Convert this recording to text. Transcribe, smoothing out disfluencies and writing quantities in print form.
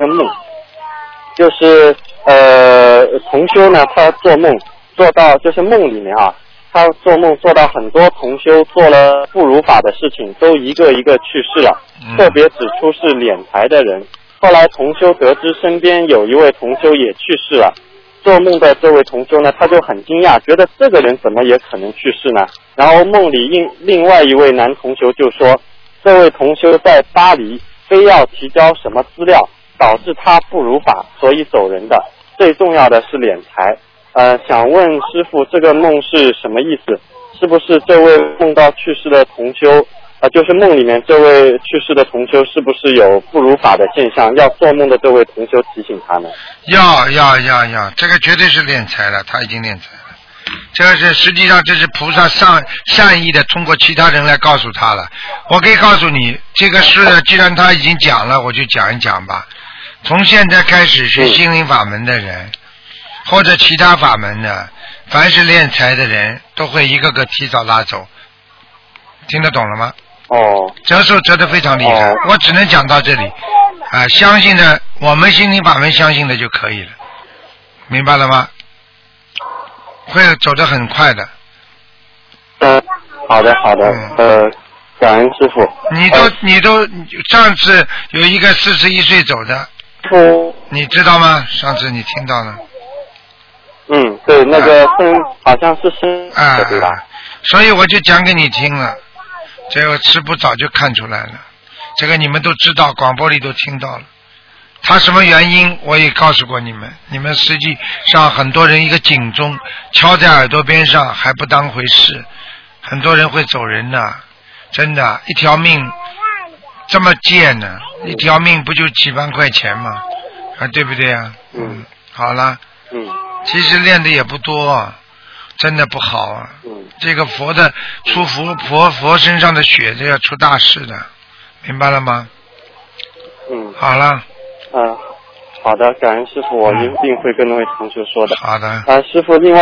梦，就是同修呢，他做梦做到就是梦里面啊，他做梦做到很多同修做了不如法的事情，都一个一个去世了，特别指出是敛财的人。后来同修得知身边有一位同修也去世了，做梦的这位同修呢，他就很惊讶，觉得这个人怎么也可能去世呢？然后梦里另外一位男同修就说，这位同修在巴黎非要提交什么资料，导致他不如法，所以走人的。最重要的是敛财。想问师父，这个梦是什么意思？是不是这位梦到去世的同修，就是梦里面这位去世的同修，是不是有不如法的现象？要做梦的这位同修提醒他们。 要，这个绝对是敛财了，他已经敛财了。这个是实际上这是菩萨善意的通过其他人来告诉他了。我可以告诉你，这个事既然他已经讲了，我就讲一讲吧。从现在开始学心灵法门的人，或者其他法门的，凡是敛财的人都会一个个提早拉走。听得懂了吗？折寿折得非常厉害。我只能讲到这里。相信的，我们心灵法门相信的就可以了，明白了吗？会走得很快的。 好的，感恩师父。 你都上次有一个41岁走的，你知道吗？上次你听到了。 对，那个好像是生的，对吧？ 所以我就讲给你听了，这个师父早就看出来了，这个你们都知道，广播里都听到了。他什么原因我也告诉过你们，你们实际上很多人一个警钟敲在耳朵边上还不当回事，很多人会走人的，真的，一条命这么贱呢，一条命不就几万块钱吗？对不对啊？好了。其实练的也不多，真的不好啊。这个佛的出佛身上的血，这要出大事的，明白了吗？好了。 好的，感恩师父，我一定会跟那位同学说的。 好的。 师父，另外